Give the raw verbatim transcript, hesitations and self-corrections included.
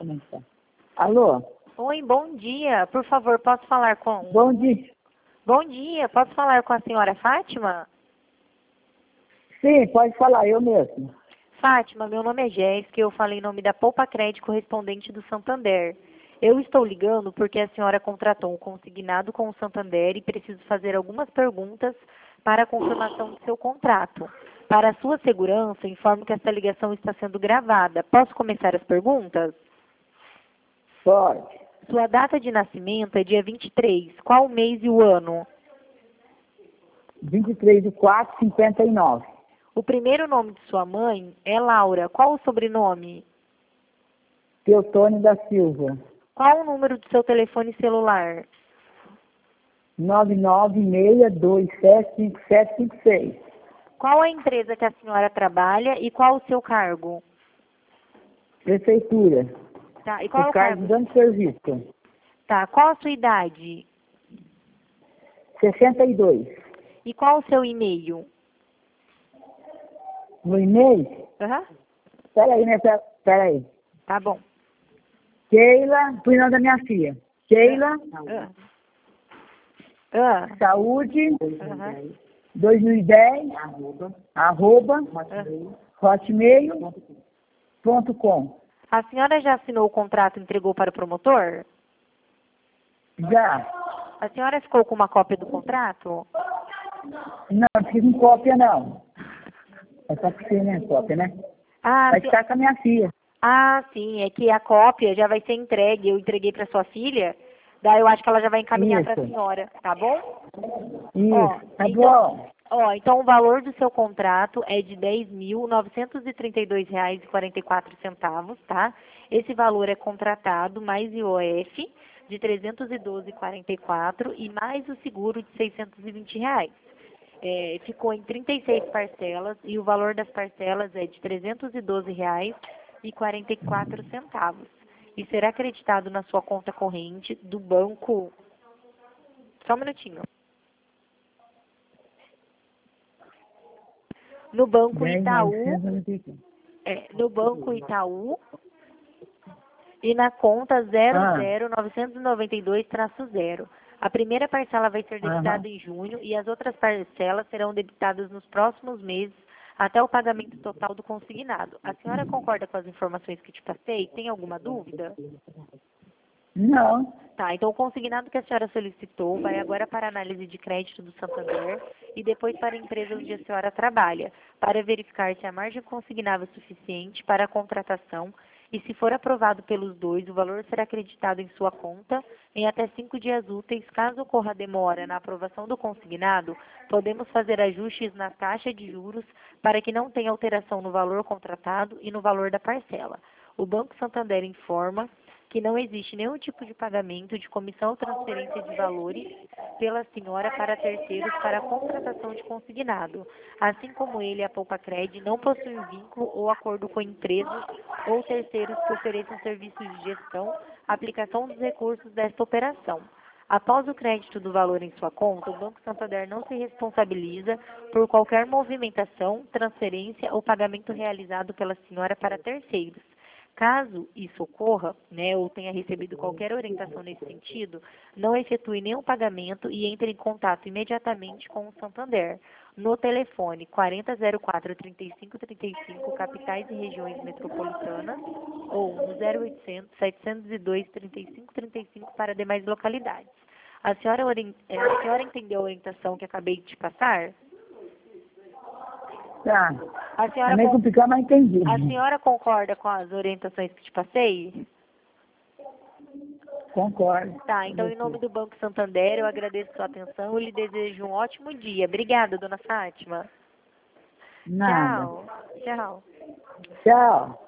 como é que tá? Alô? Oi, bom dia. Por favor, posso falar com... Bom dia. Bom dia, posso falar com a senhora Fátima? Sim, pode falar, eu mesmo. Fátima, meu nome é Jéssica, eu falei em nome da Poupa Crédito correspondente do Santander. Eu estou ligando porque a senhora contratou um consignado com o Santander e preciso fazer algumas perguntas para a confirmação do seu contrato. Para a sua segurança, informo que essa ligação está sendo gravada. Posso começar as perguntas? Pode. Sua data de nascimento é dia vinte e três. Qual o mês e o ano? vinte e três de quatro, cinquenta e nove. O primeiro nome de sua mãe é Laura. Qual o sobrenome? Teotônio da Silva. Qual o número do seu telefone celular? nove nove seis dois sete cinco sete cinco seis. Qual a empresa que a senhora trabalha e qual o seu cargo? Prefeitura. Tá, e qual é O o cargo cargo? dando serviço. Tá, qual a sua idade? sessenta e dois. E qual o seu e-mail? No e-mail? Aham, Peraí, né? Pera- Peraí. tá bom. Keila, fui nome da minha filha. Keila, Ah. Ah. saúde, Aham. dois mil e dez, arroba, Ah. hotmail ponto com. A senhora já assinou o contrato e entregou para o promotor? Já. A senhora ficou com uma cópia do contrato? Não, não fiz em cópia, não. É só que você, né, cópia, né? Ah, Vai sim. ficar com a minha filha. Ah, sim, é que a cópia já vai ser entregue. Eu entreguei para sua filha, daí eu acho que ela já vai encaminhar para a Isso. senhora, tá bom? Ó, Isso, tá então, bom. ó, então o valor do seu contrato é de dez mil novecentos e trinta e dois reais e quarenta e quatro centavos, tá? Esse valor é contratado mais I O F de trezentos e doze reais e quarenta e quatro e mais o seguro de seiscentos e vinte reais. É, ficou em trinta e seis parcelas e o valor das parcelas é de trezentos e doze reais e quarenta e quatro centavos. E será acreditado na sua conta corrente do banco... Só um minutinho. No Banco dez, Itaú, novecentos e noventa e cinco. é, no Banco Itaú e na conta zero Ah, zero novecentos e noventa e dois zero. A primeira parcela vai ser debitada aham. em junho e as outras parcelas serão debitadas nos próximos meses até o pagamento total do consignado. A senhora concorda com as informações que te passei? Tem alguma dúvida? Não. Tá, então o consignado que a senhora solicitou vai agora para a análise de crédito do Santander e depois para a empresa onde a senhora trabalha, para verificar se a margem consignável é suficiente para a contratação e, se for aprovado pelos dois, o valor será acreditado em sua conta em até cinco dias úteis. Caso ocorra demora na aprovação do consignado, podemos fazer ajustes na taxa de juros para que não tenha alteração no valor contratado e no valor da parcela. O Banco Santander informa que não existe nenhum tipo de pagamento de comissão ou transferência de valores pela senhora para terceiros para a contratação de consignado. Assim como ele, a Poupa Cred, não possui vínculo ou acordo com empresas ou terceiros que ofereçam serviços de gestão, aplicação dos recursos desta operação. Após o crédito do valor em sua conta, o Banco Santander não se responsabiliza por qualquer movimentação, transferência ou pagamento realizado pela senhora para terceiros. Caso isso ocorra, né, ou tenha recebido qualquer orientação nesse sentido, não efetue nenhum pagamento e entre em contato imediatamente com o Santander, no telefone quarenta zero quatro, trinta e cinco trinta e cinco, capitais e regiões metropolitanas, ou no zero oitocentos, setecentos e dois, trinta e cinco trinta e cinco para demais localidades. A senhora, ori- eh, a senhora entendeu a orientação que acabei de te passar? Tá. A É senhora, meio con- complicado, mas entendi. a senhora concorda com as orientações que te passei? Concordo. Tá, então em nome do Banco Santander eu agradeço sua atenção e lhe desejo um ótimo dia. Obrigada, dona Fátima. Nada. Tchau. Tchau. Tchau.